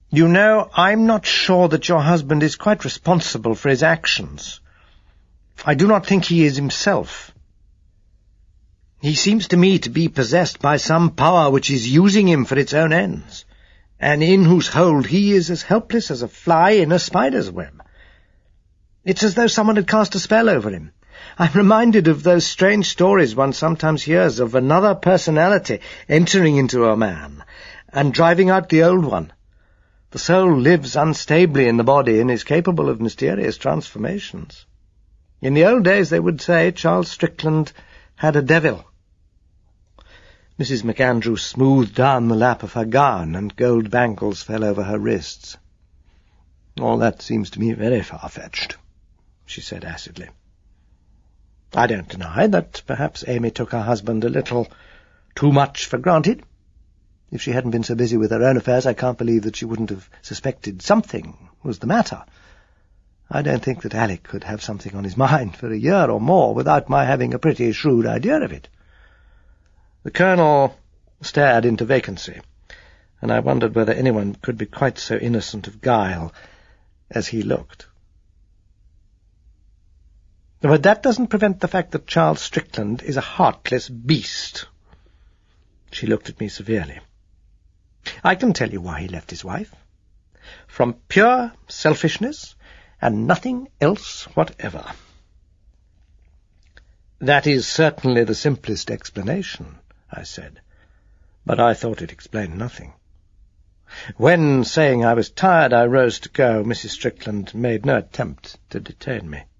You know, I'm not sure that your husband is quite responsible for his actions. I do not think he is himself. He seems to me to be possessed by some power which is using him for its own ends, and in whose hold he is as helpless as a fly in a spider's web. It's as though someone had cast a spell over him. I'm reminded of those strange stories one sometimes hears of another personality entering into a man and driving out the old one. The soul lives unstably in the body and is capable of mysterious transformations. In the old days they would say Charles Strickland had a devil. Mrs. McAndrew smoothed down the lap of her gown, and gold bangles fell over her wrists. "All that seems to me very far-fetched," she said acidly. "I don't deny that perhaps Amy took her husband a little too much for granted. If she hadn't been so busy with her own affairs, I can't believe that she wouldn't have suspected something was the matter. I don't think that Alec could have something on his mind for a year or more without my having a pretty shrewd idea of it." The Colonel stared into vacancy, and I wondered whether anyone could be quite so innocent of guile as he looked. "But that doesn't prevent the fact that Charles Strickland is a heartless beast." She looked at me severely. "I can tell you why he left his wife. From pure selfishness, and nothing else whatever." "That is certainly the simplest explanation," I said, but I thought it explained nothing. When, saying I was tired, I rose to go, Mrs. Strickland made no attempt to detain me.